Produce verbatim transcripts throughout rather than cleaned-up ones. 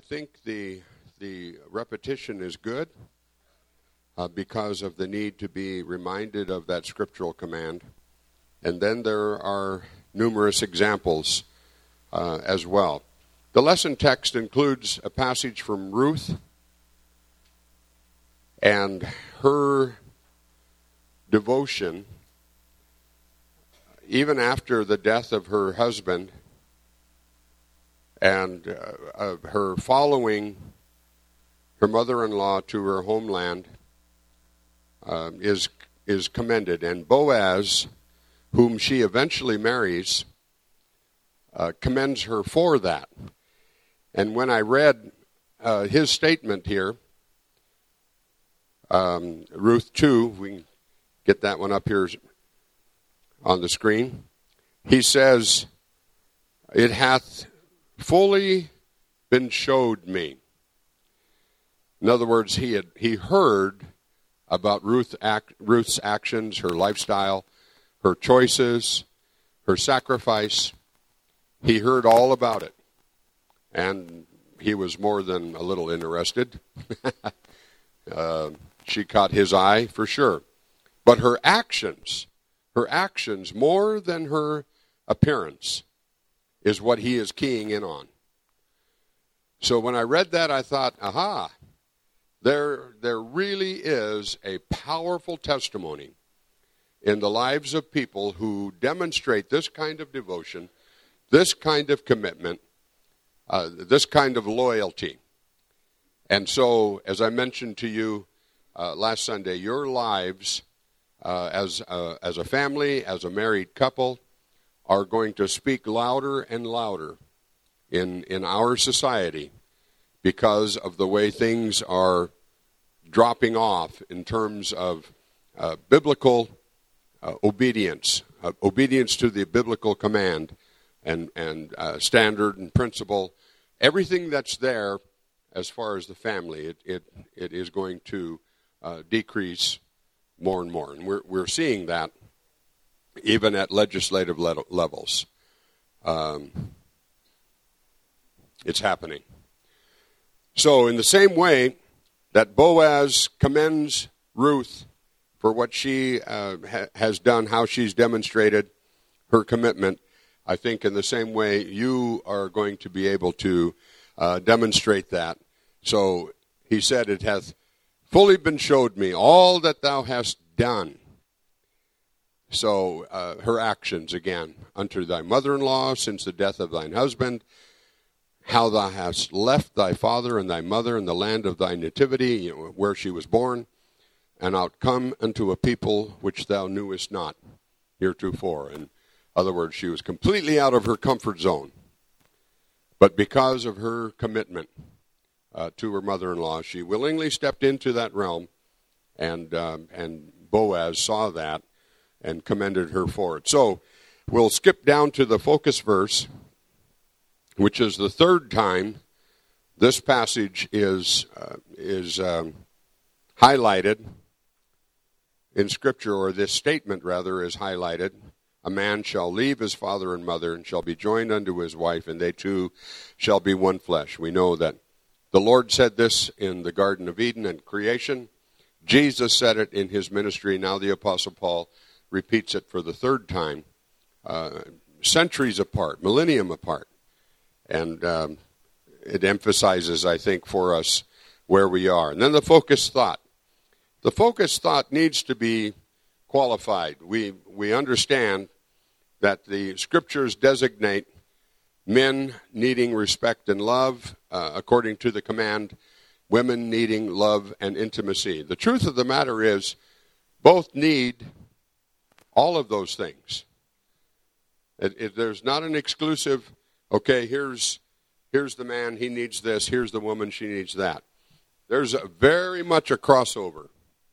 think the the repetition is good uh, because of the need to be reminded of that scriptural command. And then there are numerous examples uh, as well. The lesson text includes a passage from Ruth and her devotion, even after the death of her husband, and uh, uh, her following her mother-in-law to her homeland uh, is is commended. And Boaz, whom she eventually marries, uh, commends her for that. And when I read uh, his statement here, um, Ruth two, we can get that one up here on the screen. He says, "It hath fully been showed me." In other words, he had he heard about Ruth act, Ruth's actions, her lifestyle, her choices, her sacrifice. He heard all about it, and he was more than a little interested. uh, she caught his eye for sure, but her actions, her actions more than her appearance, is what he is keying in on. So when I read that, I thought, aha, there, there really is a powerful testimony in the lives of people who demonstrate this kind of devotion, this kind of commitment, uh, this kind of loyalty. And so, as I mentioned to you uh, last Sunday, your lives uh, as, a, as a family, as a married couple, are going to speak louder and louder in in our society because of the way things are dropping off in terms of uh, biblical uh, obedience, uh, obedience to the biblical command and, and uh, standard and principle. Everything that's there as far as the family, it it, it is going to uh, decrease more and more. And we're we're seeing that even at legislative le- levels. Um, it's happening. So in the same way that Boaz commends Ruth for what she uh, ha- has done, how she's demonstrated her commitment, I think in the same way you are going to be able to uh, demonstrate that. So he said, "It hath fully been showed me all that thou hast done." So uh, her actions again, "Unto thy mother-in-law since the death of thine husband, how thou hast left thy father and thy mother in the land of thy nativity," you know, where she was born, "and art come unto a people which thou knewest not heretofore." In other words, she was completely out of her comfort zone. But because of her commitment uh, to her mother-in-law, she willingly stepped into that realm, and um, and Boaz saw that and commended her for it. So we'll skip down to the focus verse, which is the third time this passage is uh, is um, highlighted in Scripture, or this statement rather is highlighted. "A man shall leave his father and mother and shall be joined unto his wife, and they two shall be one flesh." We know that the Lord said this in the Garden of Eden and creation. Jesus said it in his ministry. Now the Apostle Paul repeats it for the third time, uh, centuries apart, millennium apart. And um, it emphasizes, I think, for us where we are. And then the focus thought. The focus thought needs to be qualified. We we understand that the Scriptures designate men needing respect and love, uh, according to the command, women needing love and intimacy. The truth of the matter is, both need all of those things. It, it, there's not an exclusive, okay, here's here's the man, he needs this, here's the woman, she needs that. There's a, very much a crossover.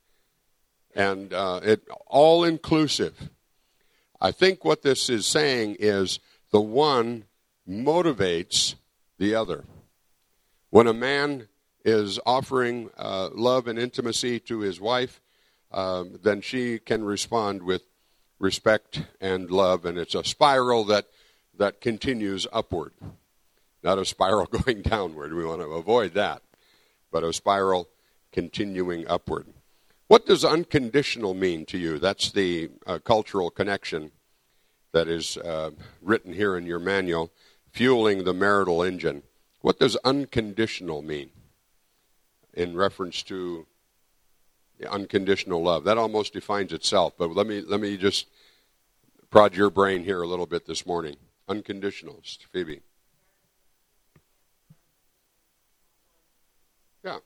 And uh, it all inclusive. I think what this is saying is the one motivates the other. When a man is offering uh, love and intimacy to his wife, um, then she can respond with respect and love, and it's a spiral that that continues upward. not a spiral going downward. We want to avoid that, but a spiral continuing upward. What does unconditional mean to you? That's the uh, cultural connection that is uh, written here in your manual, fueling the marital engine. What does unconditional mean in reference to unconditional love? That almost defines itself, but let me let me just prod your brain here a little bit this morning. Unconditional, Phoebe. Yeah.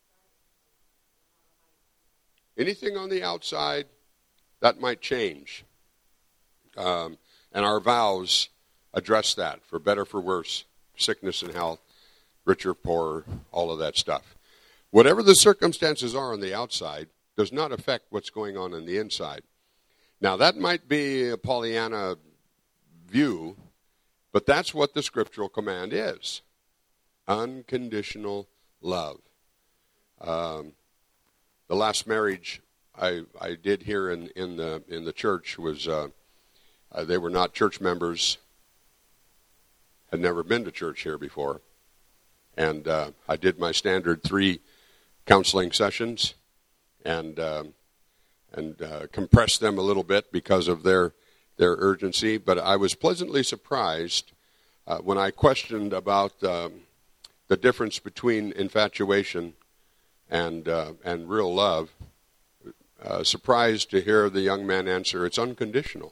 Anything on the outside, that might change. Um, and our vows address that, for better, for worse, sickness and health, richer, poorer, all of that stuff. Whatever the circumstances are on the outside does not affect what's going on on the inside. Now, that might be a Pollyanna view, but that's what the scriptural command is. Unconditional love. Um, the last marriage I, I did here in, in the in the church was uh, uh, they were not church members, had never been to church here before, and uh, I did my standard three counseling sessions, and uh, and uh, compressed them a little bit because of their their urgency. But I was pleasantly surprised uh, when I questioned about um, the difference between infatuation and uh, and real love. Uh, surprised to hear the young man answer, it's unconditional.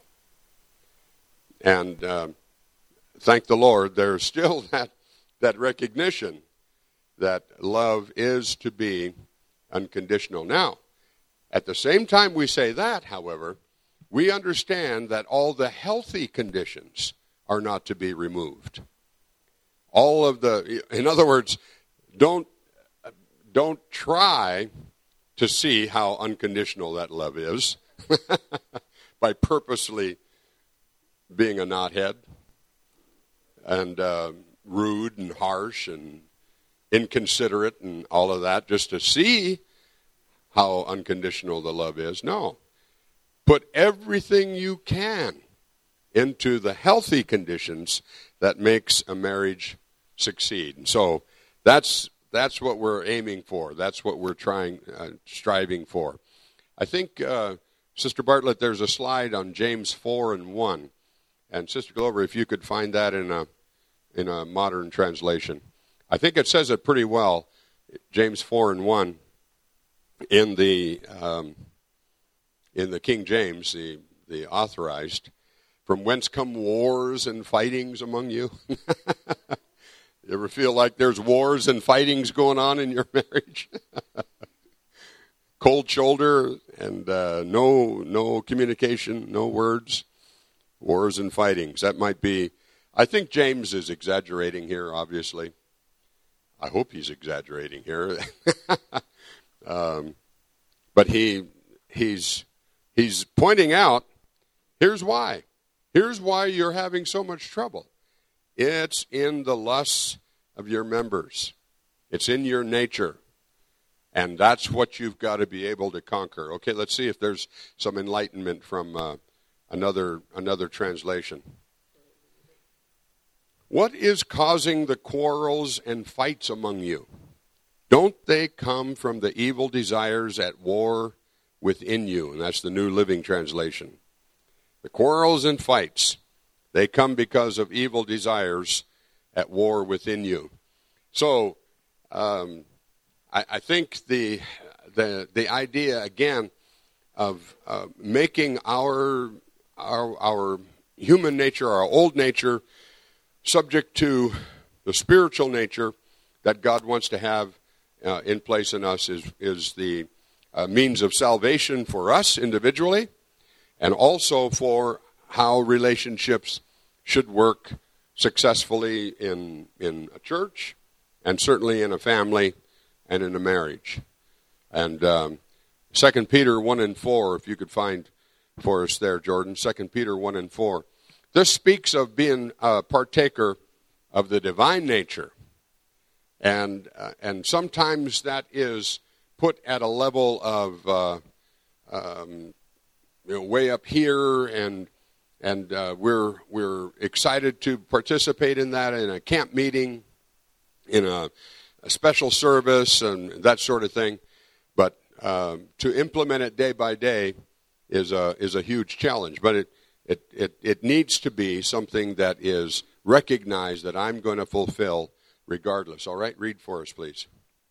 And uh, thank the Lord, there's still that that recognition that love is to be unconditional. Now, at the same time we say that, however, we understand that all the healthy conditions are not to be removed. All of the, in other words, don't don't try to see how unconditional that love is by purposely being a knothead and uh, rude and harsh and inconsiderate and all of that, just to see how unconditional the love is. No. Put everything you can into the healthy conditions that makes a marriage succeed. And so that's That's what we're aiming for. That's what we're trying, uh, striving for. I think, uh, Sister Bartlett, there's a slide on James four and one. And Sister Glover, if you could find that in a in a modern translation. I think it says it pretty well, James four and one, in the um, in the King James, the, the authorized. From whence come wars and fightings among you? You ever feel like there's wars and fightings going on in your marriage? Cold shoulder and uh, no no communication, no words, wars and fightings. That might be, I think James is exaggerating here, obviously. I hope he's exaggerating here. um, but he he's he's pointing out, here's why. Here's why you're having so much trouble. It's in the lusts of your members. It's in your nature. And that's what you've got to be able to conquer. Okay, let's see if there's some enlightenment from uh, another another translation. What is causing the quarrels and fights among you? Don't they come from the evil desires at war within you? And that's the New Living Translation. The quarrels and fights, they come because of evil desires at war within you. So, um, I, I think the the the idea again of uh, making our our our human nature, our old nature, subject to the spiritual nature that God wants to have uh, in place in us is is the uh, means of salvation for us individually, and also for how relationships should work successfully in in a church, and certainly in a family and in a marriage. And um, Second Peter one and four, if you could find for us there, Jordan. Second Peter one and four. This speaks of being a partaker of the divine nature, and uh, and sometimes that is put at a level of uh, um, you know, way up here, and and uh, we're we're excited to participate in that in a camp meeting, in a, a special service, and that sort of thing. But uh, to implement it day by day is a is a huge challenge. But it it it, it needs to be something that is recognized that I'm going to fulfill regardless. All right, read for us, please.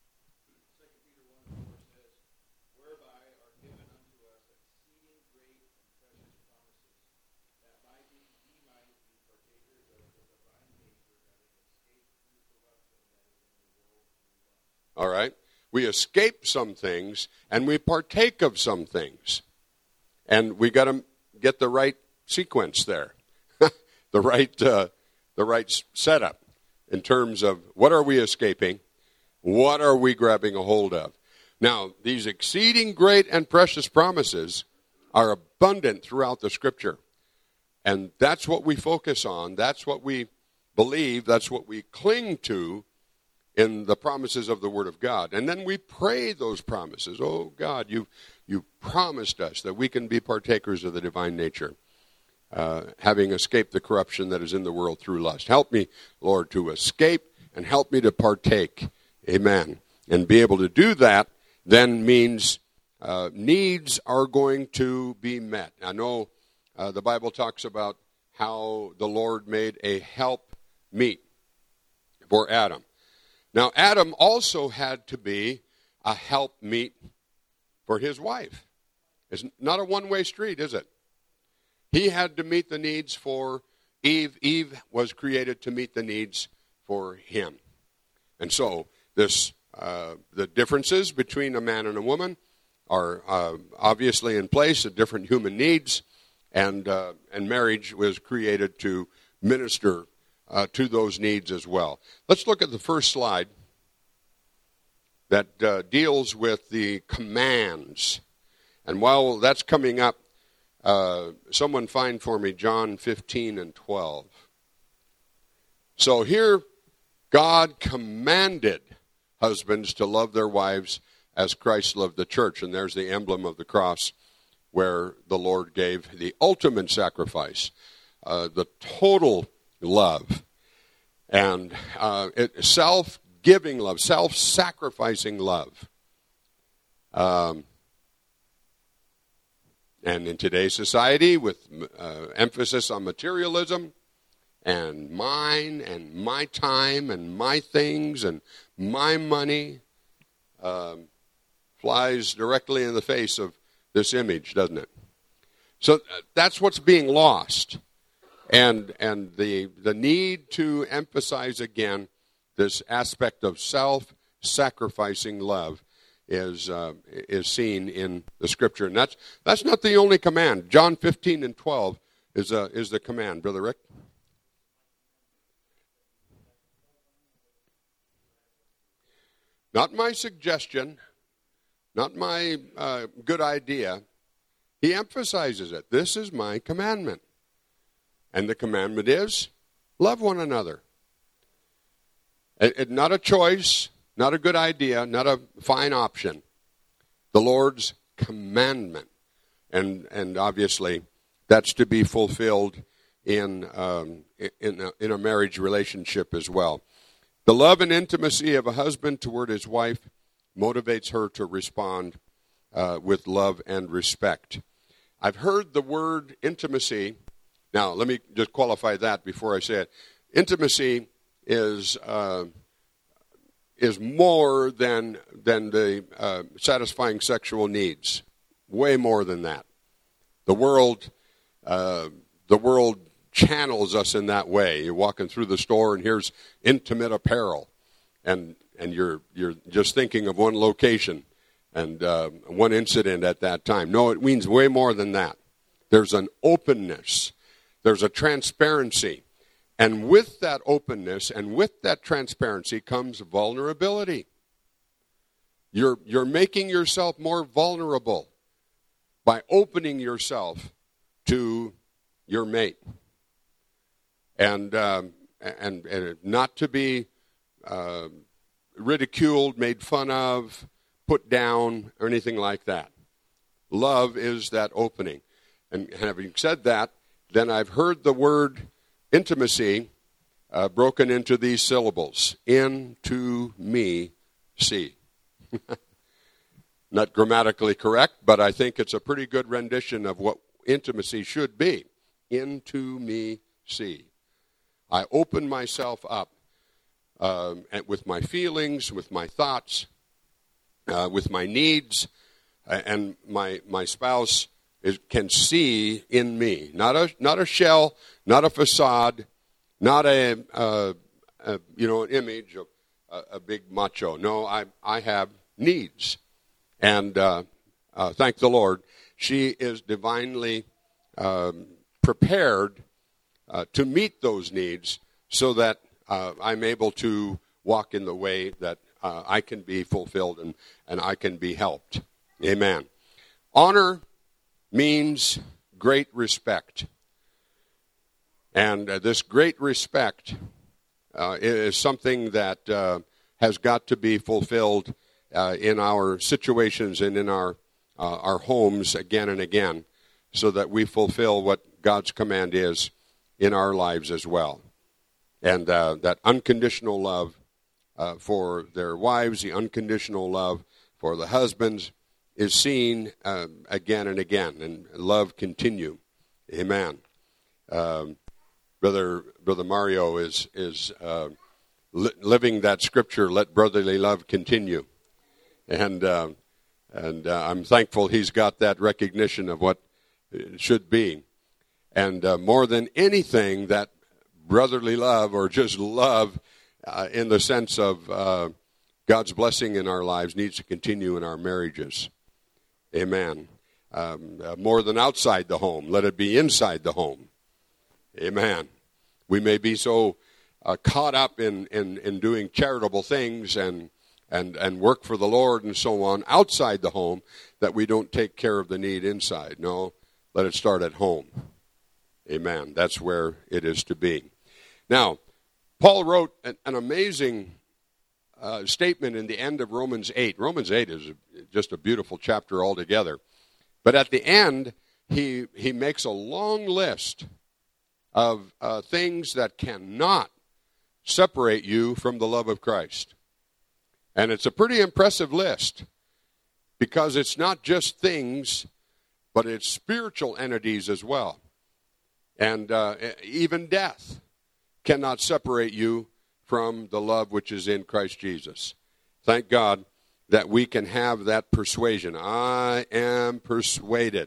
All right. We escape some things, and we partake of some things. And we got to get the right sequence there, the right uh, the right setup in terms of what are we escaping, what are we grabbing a hold of. Now, these exceeding great and precious promises are abundant throughout the Scripture. And that's what we focus on. That's what we believe. That's what we cling to in the promises of the Word of God. And then we pray those promises. Oh, God, you you promised us that we can be partakers of the divine nature, uh, having escaped the corruption that is in the world through lust. Help me, Lord, to escape and help me to partake. Amen. And be able to do that then means uh, needs are going to be met. I know uh, the Bible talks about how the Lord made a help meet for Adam. Now, Adam also had to be a helpmeet for his wife. It's not a one-way street, is it? He had to meet the needs for Eve. Eve was created to meet the needs for him. And so this, uh, the differences between a man and a woman are uh, obviously in place, the different human needs, and uh, and marriage was created to minister Uh, to those needs as well. Let's look at the first slide that uh, deals with the commands. And while that's coming up, uh, someone find for me John fifteen and twelve. So here, God commanded husbands to love their wives as Christ loved the church. And there's the emblem of the cross where the Lord gave the ultimate sacrifice, uh, the total love, and uh, it, self-giving love, self-sacrificing love. Um, and in today's society, with uh, emphasis on materialism and mine and my time and my things and my money, um, flies directly in the face of this image, doesn't it? So that's what's being lost. And and the the need to emphasize again this aspect of self-sacrificing love is uh, is seen in the Scripture, and that's that's not the only command. John fifteen and twelve is a is the command, Brother Rick. Not my suggestion, not my uh, good idea. He emphasizes it. This is my commandment. And the commandment is, love one another. It, it, not a choice, not a good idea, not a fine option. The Lord's commandment. And and obviously, that's to be fulfilled in, um, in, a, in a marriage relationship as well. The love and intimacy of a husband toward his wife motivates her to respond uh, with love and respect. I've heard the word intimacy. Now, let me just qualify that before I say it. Intimacy is uh, is more than than the uh, satisfying sexual needs. Way more than that. The world, uh, the world channels us in that way. You're walking through the store and here's intimate apparel, and and you're you're just thinking of one location and uh, one incident at that time. No, it means way more than that. There's an openness. There's a transparency. And with that openness and with that transparency comes vulnerability. You're, you're making yourself more vulnerable by opening yourself to your mate. And, um, and, and not to be uh, ridiculed, made fun of, put down, or anything like that. Love is that opening. And having said that, then I've heard the word intimacy uh, broken into these syllables. Into me, see. Not grammatically correct, but I think it's a pretty good rendition of what intimacy should be. Into me, see. I open myself up um, with my feelings, with my thoughts, uh, with my needs, and my my spouse is, can see in me. Not a not a shell, not a facade, not a, uh, a you know an image of a, a big macho. No, I I have needs, and uh, uh, thank the Lord, she is divinely um, prepared uh, to meet those needs, so that uh, I'm able to walk in the way that uh, I can be fulfilled and and I can be helped. Amen. Honor means great respect. And uh, this great respect uh, is something that uh, has got to be fulfilled uh, in our situations and in our uh, our homes again and again, so that we fulfill what God's command is in our lives as well. And uh, that unconditional love uh, for their wives, the unconditional love for the husbands, is seen uh, again and again, and love continue. Amen. Um, brother, brother Mario is is uh, li- living that scripture. Let brotherly love continue, and uh, and uh, I'm thankful he's got that recognition of what it should be, and uh, more than anything, that brotherly love, or just love, uh, in the sense of uh, God's blessing in our lives, needs to continue in our marriages. Amen. Um, uh, more than outside the home, let it be inside the home. Amen. We may be so uh, caught up in, in, in doing charitable things and, and, and work for the Lord and so on outside the home that we don't take care of the need inside. No, let it start at home. Amen. That's where it is to be. Now, Paul wrote an, an amazing Uh, statement in the end of Romans eight. Romans eight is just a beautiful chapter altogether. But at the end, he he makes a long list of uh, things that cannot separate you from the love of Christ. And it's a pretty impressive list, because it's not just things, but it's spiritual entities as well. And uh, even death cannot separate you from the love which is in Christ Jesus. Thank God that we can have that persuasion. I am persuaded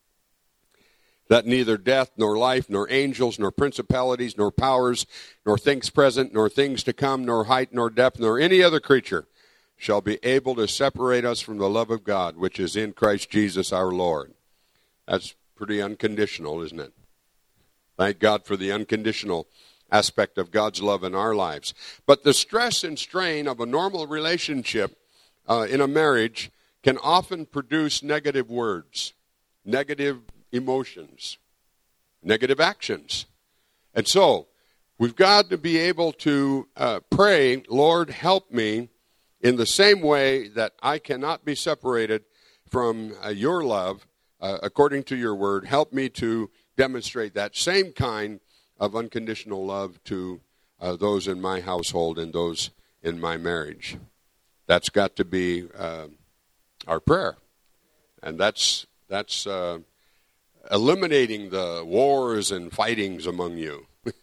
that neither death, nor life, nor angels, nor principalities, nor powers, nor things present, nor things to come, nor height, nor depth, nor any other creature shall be able to separate us from the love of God, which is in Christ Jesus our Lord. That's pretty unconditional, isn't it? Thank God for the unconditional aspect of God's love in our lives. But the stress and strain of a normal relationship uh, in a marriage can often produce negative words, negative emotions, negative actions. And so we've got to be able to uh, pray, Lord, help me in the same way that I cannot be separated from uh, your love, uh, according to your word. Help me to demonstrate that same kind of unconditional love to uh, those in my household and those in my marriage. That's got to be uh, our prayer. And that's that's uh, eliminating the wars and fightings among you.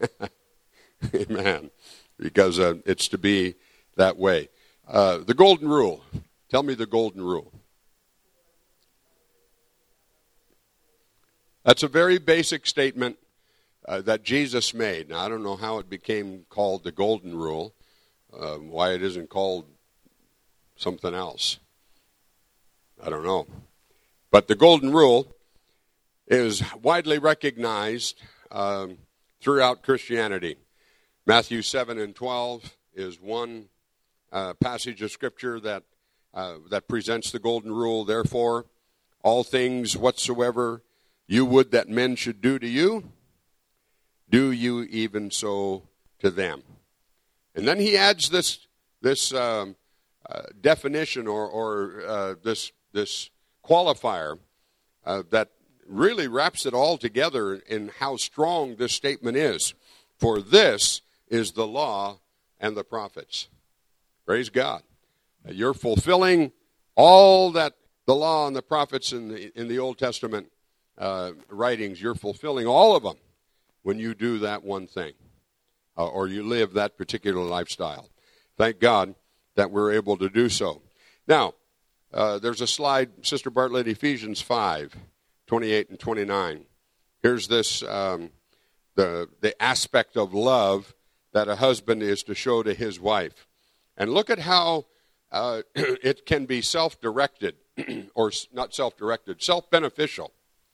Amen. Because uh, it's to be that way. Uh, the golden rule. Tell me the golden rule. That's a very basic statement Uh, that Jesus made. Now, I don't know how it became called the golden rule, uh, why it isn't called something else. I don't know. But the golden rule is widely recognized um, throughout Christianity. Matthew seven and twelve is one uh, passage of Scripture that uh, that presents the golden rule. Therefore, all things whatsoever you would that men should do to you, do you even so to them. And then he adds this this um, uh, definition or, or uh, this this qualifier uh, that really wraps it all together in how strong this statement is. For this is the law and the prophets. Praise God. You're fulfilling all that the law and the prophets in the, in the Old Testament uh, writings, you're fulfilling all of them when you do that one thing, uh, or you live that particular lifestyle. Thank God that we're able to do so. Now, uh, there's a slide, Sister Bartlett, Ephesians five, twenty-eight and twenty-nine. Here's this, um, the the aspect of love that a husband is to show to his wife. And look at how uh, it can be self-directed, or not self-directed, self-beneficial.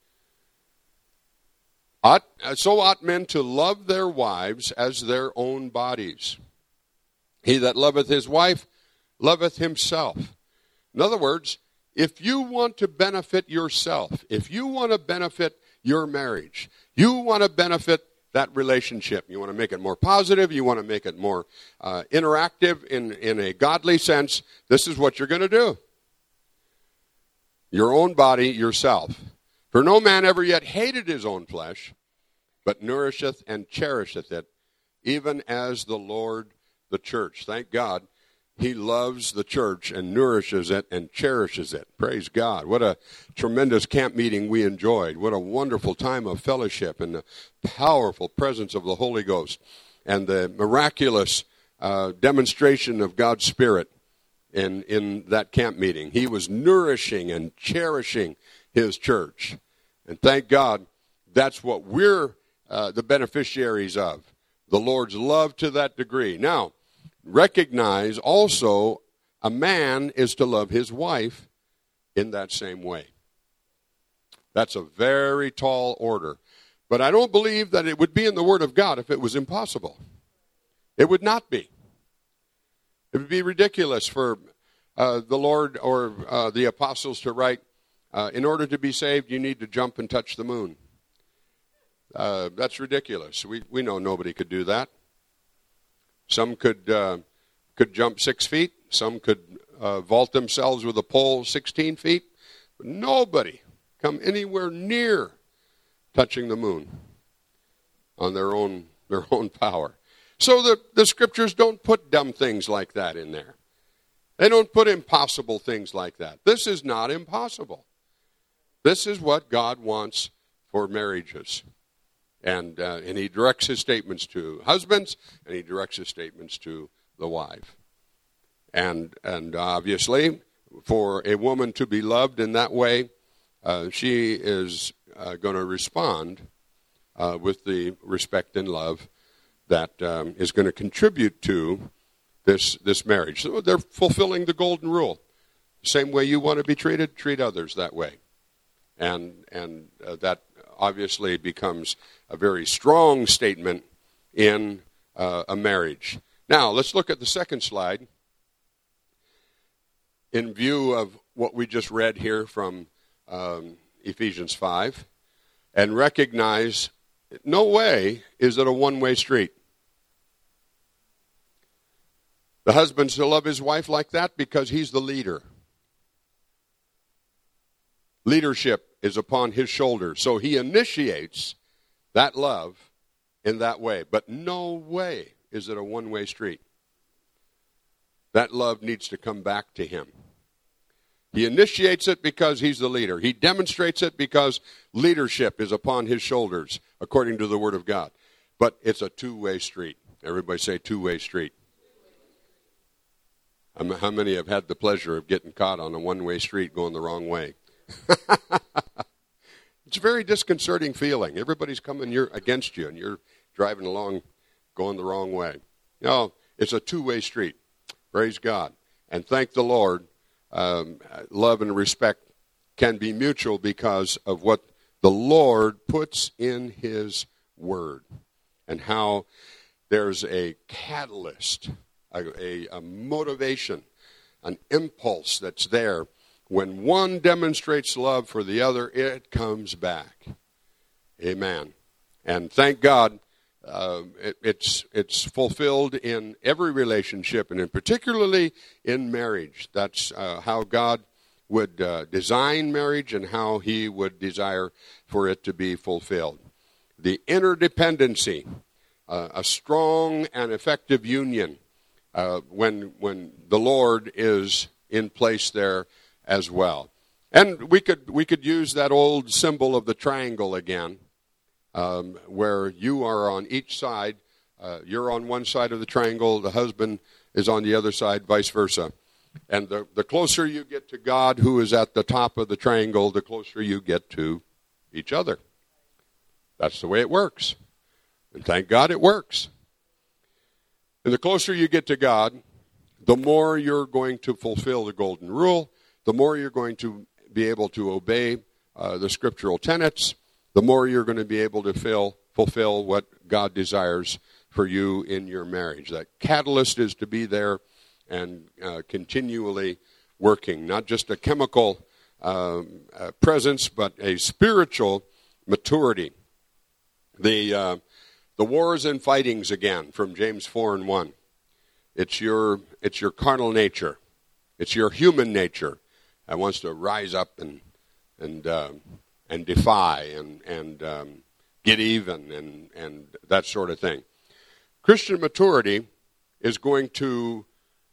Ought, so ought men to love their wives as their own bodies. He that loveth his wife loveth himself. In other words, if you want to benefit yourself, if you want to benefit your marriage, you want to benefit that relationship, you want to make it more positive, you want to make it more uh, interactive in, in a godly sense, this is what you're going to do. Your own body, yourself. For no man ever yet hated his own flesh, but nourisheth and cherisheth it, even as the Lord the church. Thank God he loves the church and nourishes it and cherishes it. Praise God. What a tremendous camp meeting we enjoyed. What a wonderful time of fellowship and the powerful presence of the Holy Ghost and the miraculous uh, demonstration of God's Spirit in, in that camp meeting. He was nourishing and cherishing his church. And thank God that's what we're uh, the beneficiaries of. The Lord's love to that degree. Now, recognize also a man is to love his wife in that same way. That's a very tall order. But I don't believe that it would be in the Word of God if it was impossible. It would not be. It would be ridiculous for uh, the Lord or uh, the apostles to write, uh, in order to be saved, you need to jump and touch the moon. Uh, that's ridiculous. We we know nobody could do that. Some could uh, could jump six feet. Some could uh, vault themselves with a pole sixteen feet. But nobody come anywhere near touching the moon on their own their own power. So the, the scriptures don't put dumb things like that in there. They don't put impossible things like that. This is not impossible. This is what God wants for marriages. And uh, and he directs his statements to husbands, and he directs his statements to the wife. And and obviously, for a woman to be loved in that way, uh, she is uh, going to respond uh, with the respect and love that um, is going to contribute to this this marriage. So they're fulfilling the golden rule. The same way you want to be treated, treat others that way. And and uh, that obviously becomes a very strong statement in uh, a marriage. Now, let's look at the second slide. In view of what we just read here from um, Ephesians five, and recognize no way is it a one-way street. The husband's to love his wife like that because he's the leader. Leadership is upon his shoulders. So he initiates that love in that way. But no way is it a one-way street. That love needs to come back to him. He initiates it because he's the leader. He demonstrates it because leadership is upon his shoulders, according to the Word of God. But it's a two-way street. Everybody say two-way street. How many have had the pleasure of getting caught on a one-way street going the wrong way? It's a very disconcerting feeling. Everybody's coming you're against you, and you're driving along going the wrong way. No, it's a two-way street. Praise God. And thank the Lord, um, love and respect can be mutual because of what the Lord puts in his word and how there's a catalyst, a, a, a motivation, an impulse that's there. When one demonstrates love for the other, it comes back. Amen. And thank God, uh, it, it's it's fulfilled in every relationship, and in particularly in marriage. That's uh, how God would uh, design marriage and how he would desire for it to be fulfilled. The interdependency, uh, a strong and effective union uh, when when the Lord is in place there as well. And we could we could use that old symbol of the triangle again, um, where you are on each side. Uh, you're on one side of the triangle, the husband is on the other side, vice versa. And the, the closer you get to God, who is at the top of the triangle, the closer you get to each other. That's the way it works. And thank God it works. And the closer you get to God, the more you're going to fulfill the golden rule, the more you're going to be able to obey uh, the scriptural tenets, the more you're going to be able to fill, fulfill what God desires for you in your marriage. That catalyst is to be there and uh, continually working, not just a chemical um, uh, presence, but a spiritual maturity. The uh, the wars and fightings again from James four and one. It's your it's your carnal nature, it's your human nature that wants to rise up and and uh, and defy and and um, get even and and that sort of thing. Christian maturity is going to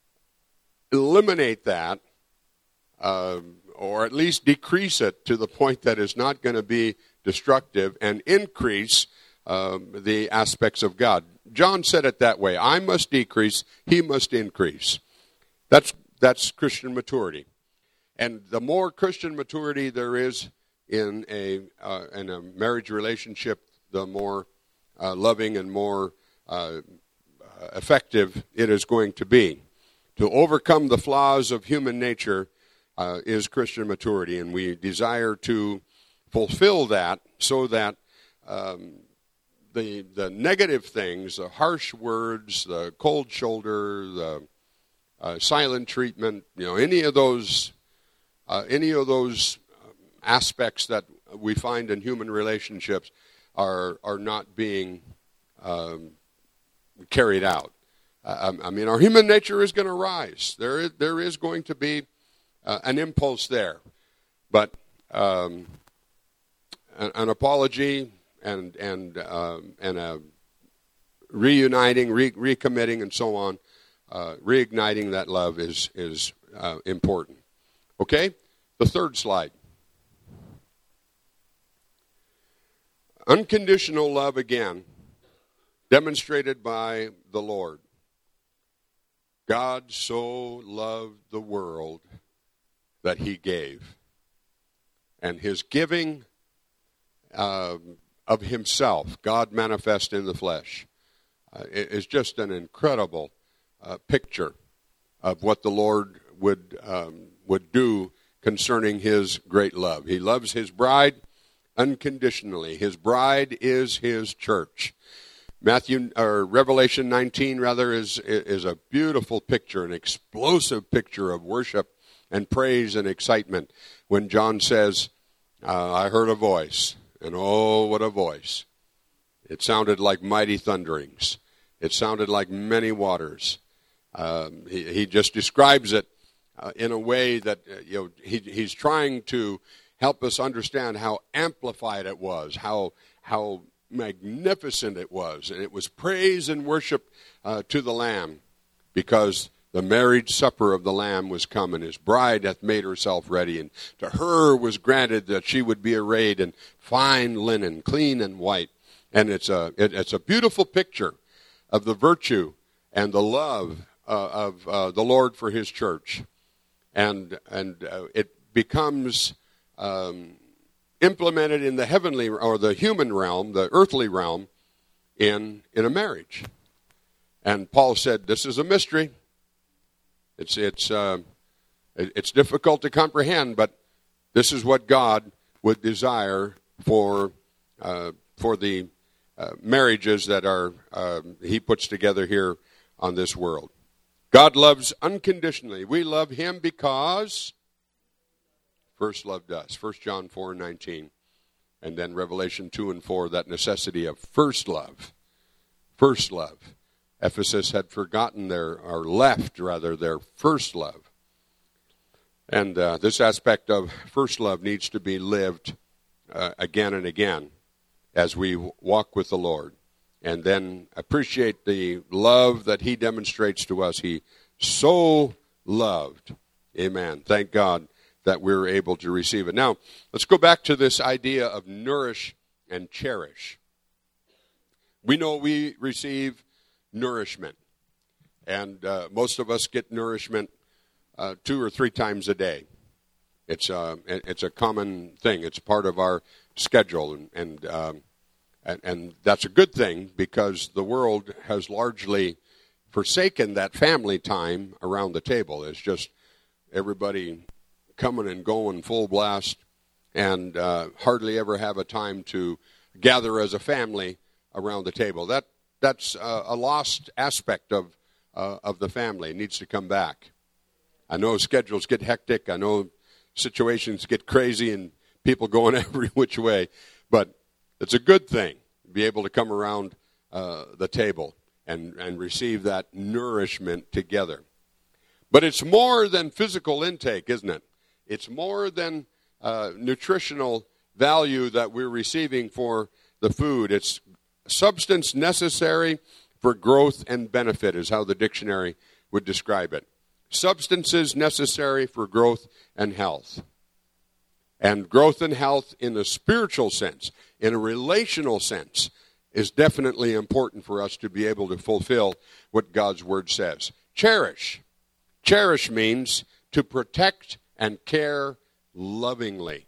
eliminate that, uh, or at least decrease it to the point that it's not going to be destructive, and increase um, the aspects of God. John said it that way: I must decrease, he must increase. That's that's Christian maturity. And the more Christian maturity there is in a uh, in a marriage relationship, the more uh, loving and more uh, effective it is going to be. To overcome the flaws of human nature uh, is Christian maturity, and we desire to fulfill that so that um, the the negative things, the harsh words, the cold shoulder, the uh, silent treatment, you know, any of those uh, any of those aspects that we find in human relationships are are not being um, carried out. Uh, I mean, our human nature is going to rise. There is, there is going to be uh, an impulse there. But um, an, an apology and and um, and a reuniting, re- recommitting, and so on, uh, reigniting that love is is uh, important. Okay, the third slide. Unconditional love again, demonstrated by the Lord. God so loved the world that he gave. And his giving uh, of himself, God manifest in the flesh, uh, is just an incredible uh, picture of what the Lord would um, would do concerning his great love. He loves his bride unconditionally. His bride is his church. Matthew or Revelation nineteen rather is is a beautiful picture, an explosive picture of worship and praise and excitement. When John says, uh, "I heard a voice, and oh, what a voice! It sounded like mighty thunderings. It sounded like many waters." Um, he, he just describes it uh, in a way that uh, you know he, he's trying to help us understand how amplified it was, how how magnificent it was. And it was praise and worship uh, to the Lamb, because the marriage supper of the Lamb was come, and his bride hath made herself ready, and to her was granted that she would be arrayed in fine linen, clean and white. And it's a it, it's a beautiful picture of the virtue and the love uh, of uh, the Lord for his church. And and uh, it becomes um, implemented in the heavenly or the human realm, the earthly realm, in in a marriage. And Paul said, "This is a mystery. It's it's uh, it's difficult to comprehend, but this is what God would desire for uh, for the uh, marriages that are uh, He puts together here on this world." God loves unconditionally. We love Him because first loved us. First John four and nineteen. And then Revelation two and four, that necessity of first love. First love. Ephesus had forgotten their, or left rather, their first love. And uh, this aspect of first love needs to be lived uh, again and again as we walk with the Lord. And then appreciate the love that he demonstrates to us. He so loved. Amen. Thank God that we're able to receive it. Now, let's go back to this idea of nourish and cherish. We know we receive nourishment. And uh, most of us get nourishment uh, two or three times a day. It's a, it's a common thing. It's part of our schedule. And, and, um, and, and that's a good thing, because the world has largely forsaken that family time around the table. It's just everybody coming and going full blast, and uh, hardly ever have a time to gather as a family around the table. That that's uh, a lost aspect of uh, of the family. It needs to come back. I know schedules get hectic. I know situations get crazy and people going every which way, but it's a good thing to be able to come around uh, the table and and receive that nourishment together. But it's more than physical intake, isn't it? It's more than uh, nutritional value that we're receiving for the food. It's substance necessary for growth and benefit, is how the dictionary would describe it. Substances necessary for growth and health. And growth and health in a spiritual sense, in a relational sense, is definitely important for us to be able to fulfill what God's Word says. Cherish. Cherish means to protect and care lovingly.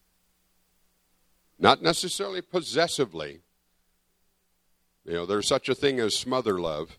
Not necessarily possessively. You know, there's such a thing as smother love.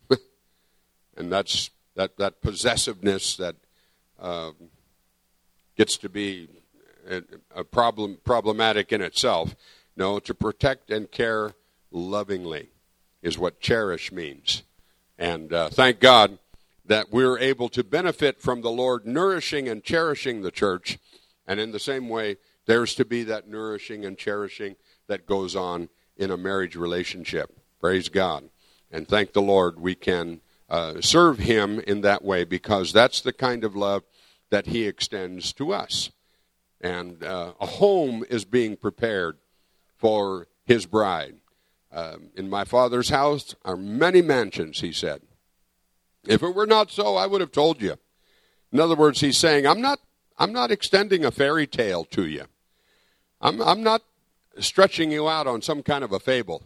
And that's that, that possessiveness that uh, gets to be a, a problem problematic in itself. No, to protect and care lovingly is what cherish means. And uh, thank God that we're able to benefit from the Lord nourishing and cherishing the church. And in the same way, there's to be that nourishing and cherishing that goes on in a marriage relationship. Praise God. And thank the Lord we can uh, serve him in that way, because that's the kind of love that he extends to us. And uh, a home is being prepared for his bride. Um, in my Father's house are many mansions, he said. If it were not so, I would have told you. In other words, he's saying, I'm not I'm not extending a fairy tale to you. I'm I'm not stretching you out on some kind of a fable.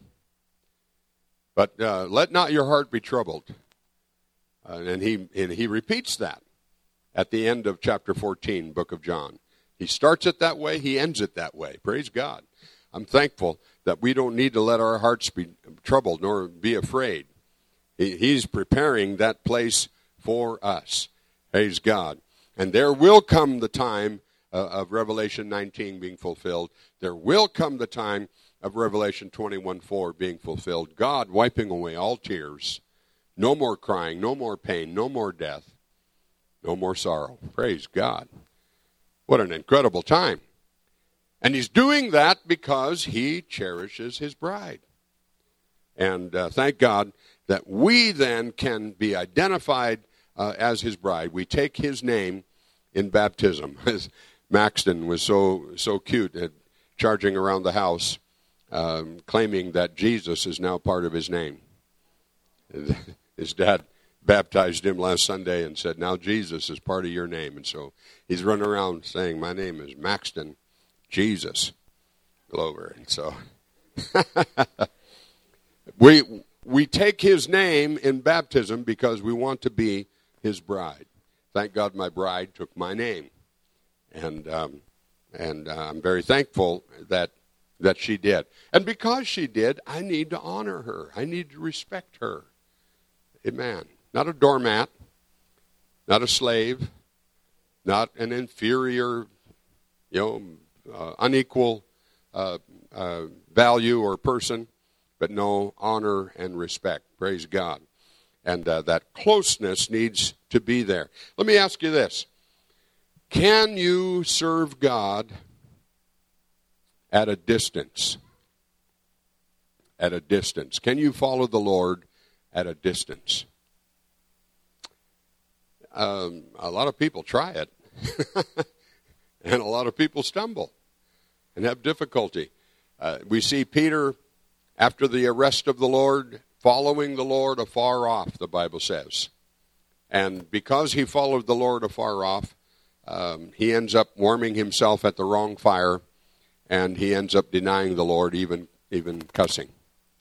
But uh, let not your heart be troubled. Uh, and he and he repeats that at the end of chapter fourteen, book of John. He starts it that way, he ends it that way. Praise God. I'm thankful that we don't need to let our hearts be troubled nor be afraid. He's preparing that place for us. Praise God. And there will come the time uh, of Revelation nineteen being fulfilled. There will come the time of Revelation twenty-one four being fulfilled. God wiping away all tears. No more crying, no more pain, no more death, no more sorrow. Praise God. What an incredible time. And he's doing that because he cherishes his bride. And uh, thank God that we then can be identified uh, as his bride. We take his name in baptism. As Maxton was so so cute at charging around the house, um, claiming that Jesus is now part of his name. His dad baptized him last Sunday and said, now Jesus is part of your name. And so he's running around saying, my name is Maxton Jesus Glover. And so we... We take his name in baptism because we want to be his bride. Thank God my bride took my name. And um, and uh, I'm very thankful that that she did. And because she did, I need to honor her. I need to respect her. Amen. Not a doormat, not a slave, not an inferior, you know, uh, unequal uh, uh, value or person, but no, honor and respect. Praise God. And uh, that closeness needs to be there. Let me ask you this. Can you serve God at a distance? At a distance. Can you follow the Lord at a distance? Um, a lot of people try it. And a lot of people stumble and have difficulty. Uh, we see Peter, after the arrest of the Lord, following the Lord afar off, the Bible says. And because he followed the Lord afar off, um, he ends up warming himself at the wrong fire, and he ends up denying the Lord, even, even cussing.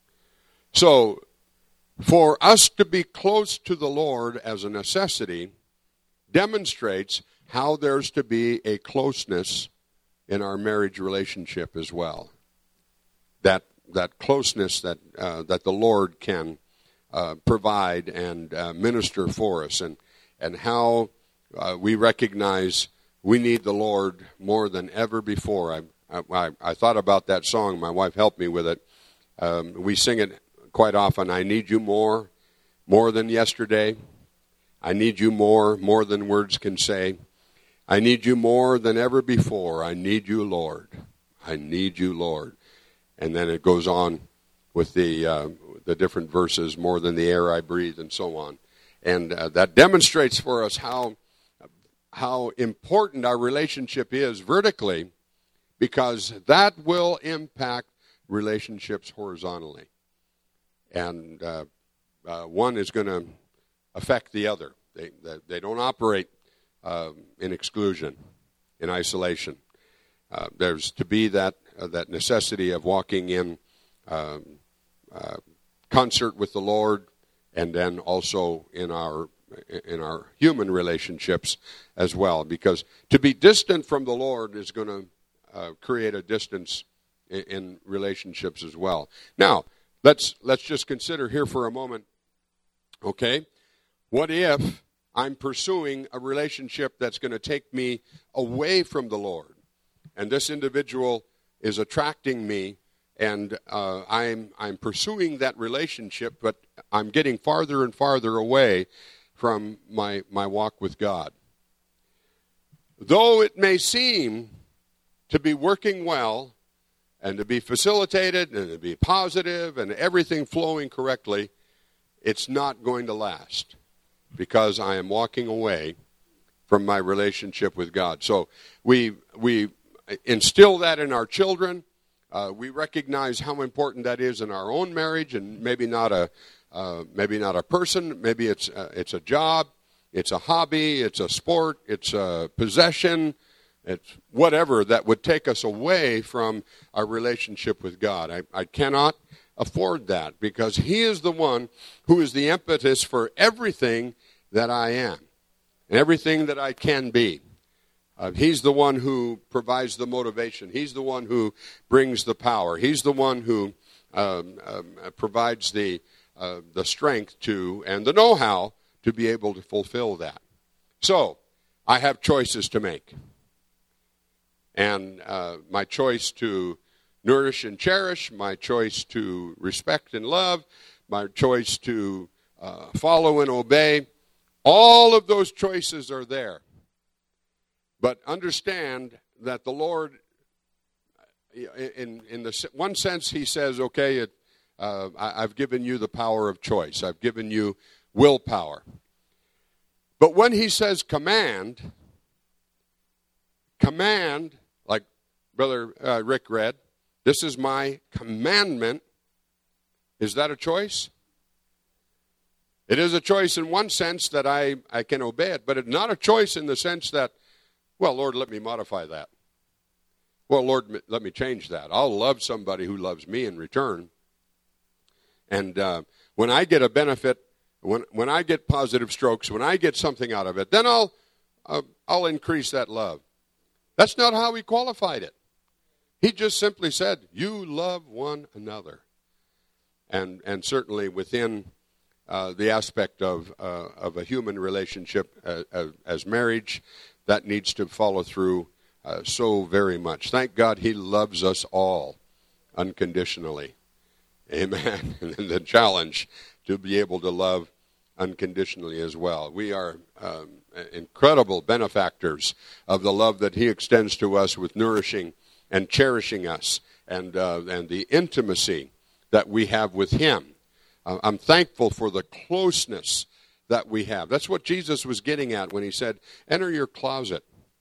So, for us to be close to the Lord as a necessity demonstrates how there's to be a closeness in our marriage relationship as well. That that closeness that uh, that the Lord can uh, provide and uh, minister for us, and and how uh, we recognize we need the Lord more than ever before. I I, I thought about that song. My wife helped me with it. Um, we sing it quite often. I need you more, more than yesterday. I need you more, more than words can say. I need you more than ever before. I need you, Lord. I need you, Lord. And then it goes on with the uh, the different verses, more than the air I breathe, and so on. And uh, that demonstrates for us how how important our relationship is vertically, because that will impact relationships horizontally. And uh, uh, one is going to affect the other. They, they, they don't operate uh, in exclusion, in isolation. Uh, there's to be that uh, that necessity of walking in uh, uh, concert with the Lord, and then also in our in our human relationships as well. Because to be distant from the Lord is going to uh, create a distance in, in relationships as well. Now, let's let's just consider here for a moment. Okay, what if I'm pursuing a relationship that's going to take me away from the Lord? And this individual is attracting me, and uh, I'm I'm pursuing that relationship, but I'm getting farther and farther away from my my walk with God. Though it may seem to be working well, and to be facilitated, and to be positive, and everything flowing correctly, it's not going to last, because I am walking away from my relationship with God. So we we instill that in our children. Uh, we recognize how important that is in our own marriage, and maybe not a uh, maybe not a person. Maybe it's uh, it's a job, it's a hobby, it's a sport, it's a possession, it's whatever that would take us away from our relationship with God. I, I cannot afford that, because He is the one who is the impetus for everything that I am and everything that I can be. Uh, he's the one who provides the motivation. He's the one who brings the power. He's the one who um, um, provides the uh, the strength to and the know-how to be able to fulfill that. So I have choices to make. And uh, my choice to nourish and cherish, my choice to respect and love, my choice to uh, follow and obey, all of those choices are there. But understand that the Lord, in in the one sense, He says, okay, it, uh, I, I've given you the power of choice. I've given you willpower. But when He says command, command, like Brother uh, Rick read, this is my commandment. Is that a choice? It is a choice in one sense that I, I can obey it, but it's not a choice in the sense that, well, Lord, let me modify that. Well, Lord, let me change that. I'll love somebody who loves me in return. And uh, when I get a benefit, when when I get positive strokes, when I get something out of it, then I'll uh, I'll increase that love. That's not how He qualified it. He just simply said, you love one another. And and certainly within uh, the aspect of uh, of a human relationship uh, uh, as marriage, that needs to follow through uh, so very much. Thank God He loves us all unconditionally. Amen. And then the challenge to be able to love unconditionally as well. We are um, incredible benefactors of the love that He extends to us with nourishing and cherishing us, and uh, and the intimacy that we have with Him. Uh, I'm thankful for the closeness that we have. That's what Jesus was getting at when He said, enter your closet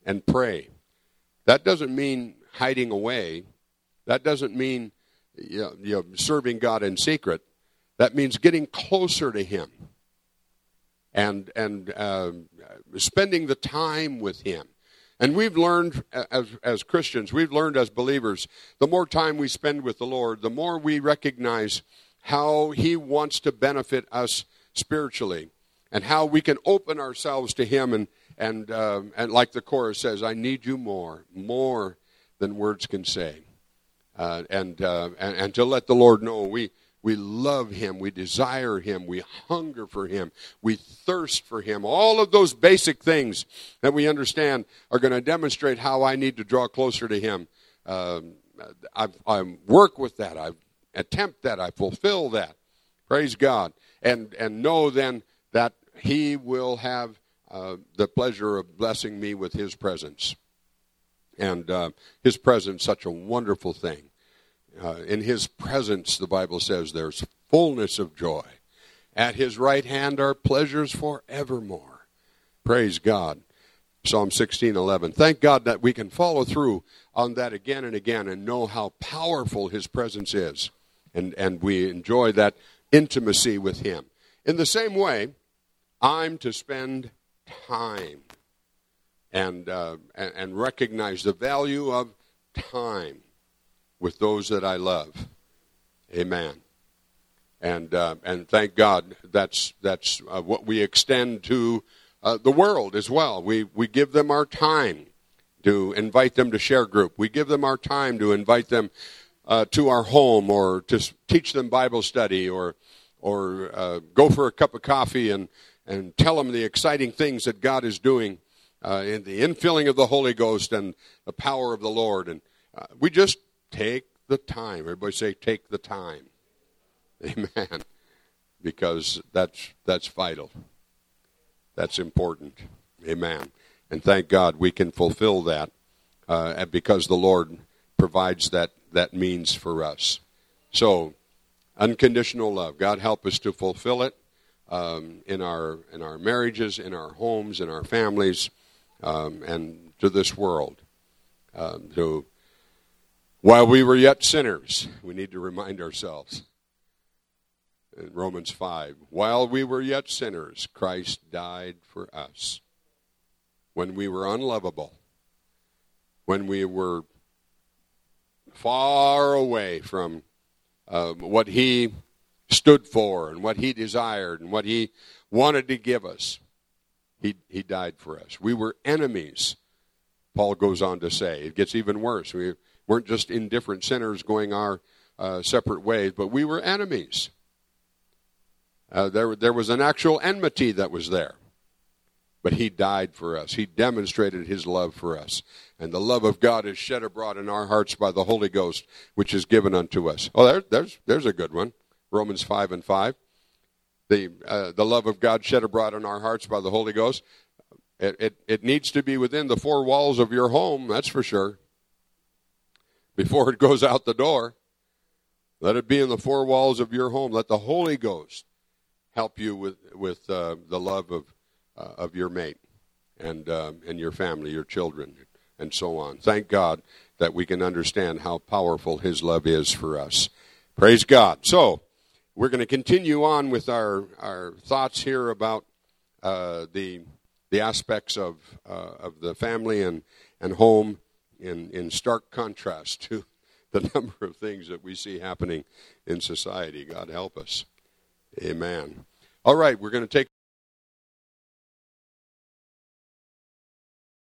and pray. That doesn't mean hiding away. That doesn't mean you know, you know, serving God in secret. That means getting closer to Him and and uh, spending the time with Him. And we've learned as as Christians, we've learned as believers, the more time we spend with the Lord, the more we recognize how He wants to benefit us spiritually and how we can open ourselves to Him. And and uh, and like the chorus says, I need you more, more than words can say. Uh, and, uh, and and to let the Lord know we we love Him, we desire Him, we hunger for Him, we thirst for Him. All of those basic things that we understand are going to demonstrate how I need to draw closer to Him. Um, I, I work with that, I attempt that, I fulfill that. Praise God. And, and know then that He will have uh, the pleasure of blessing me with His presence. And uh, His presence, such a wonderful thing. Uh, in His presence, the Bible says, there's fullness of joy. At His right hand are pleasures forevermore. Praise God. Psalm sixteen eleven. Thank God that we can follow through on that again and again and know how powerful His presence is. And, and we enjoy that intimacy with Him. In the same way, I'm to spend time and, uh, and, and recognize the value of time with those that I love. Amen. And uh, and thank God that's that's uh, what we extend to uh, the world as well. We we give them our time to invite them to share group. We give them our time to invite them uh, to our home or to teach them Bible study or or uh, go for a cup of coffee and, and tell them the exciting things that God is doing uh, in the infilling of the Holy Ghost and the power of the Lord. And uh, we just take the time. Everybody say, take the time. Amen. Because that's that's vital. That's important. Amen. And thank God we can fulfill that uh, because the Lord provides that, that means for us. So, unconditional love. God help us to fulfill it um, in our in our marriages, in our homes, in our families, um, and to this world. Um, to While we were yet sinners, we need to remind ourselves. In Romans five, while we were yet sinners, Christ died for us. When we were unlovable, when we were far away from uh, what He stood for and what He desired and what He wanted to give us, He, he died for us. We were enemies, Paul goes on to say. It gets even worse. We weren't just indifferent sinners going our uh, separate ways, but we were enemies. Uh, there, there was an actual enmity that was there. But He died for us. He demonstrated His love for us. And the love of God is shed abroad in our hearts by the Holy Ghost, which is given unto us. Oh, there, there's, there's a good one. Romans five and five. The, uh, the love of God shed abroad in our hearts by the Holy Ghost. It, it, it needs to be within the four walls of your home, that's for sure. Before it goes out the door, let it be in the four walls of your home. Let the Holy Ghost help you with with uh, the love of uh, of your mate and uh, and your family, your children, and so on. Thank God that we can understand how powerful His love is for us. Praise God. So we're going to continue on with our our thoughts here about uh, the the aspects of uh, of the family and and home. In, in stark contrast to the number of things that we see happening in society. God help us. Amen. All right, we're going to take